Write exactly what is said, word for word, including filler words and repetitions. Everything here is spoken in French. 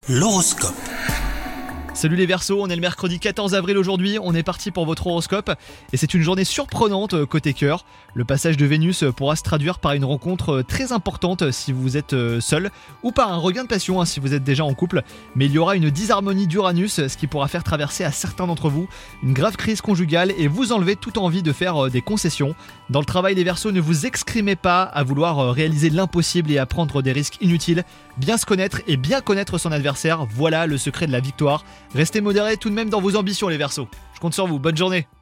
L'horoscope. Salut les Verseaux, on est le mercredi quatorze avril aujourd'hui, on est parti pour votre horoscope et c'est une journée surprenante côté cœur. Le passage de Vénus pourra se traduire par une rencontre très importante si vous êtes seul ou par un regain de passion si vous êtes déjà en couple, mais il y aura une disharmonie d'Uranus, ce qui pourra faire traverser à certains d'entre vous une grave crise conjugale et vous enlever toute envie de faire des concessions. Dans le travail les Verseaux, ne vous excrimez pas à vouloir réaliser l'impossible et à prendre des risques inutiles. Bien se connaître et bien connaître son adversaire, voilà le secret de la victoire. Restez modérés tout de même dans vos ambitions les Verseaux. Je compte sur vous, bonne journée.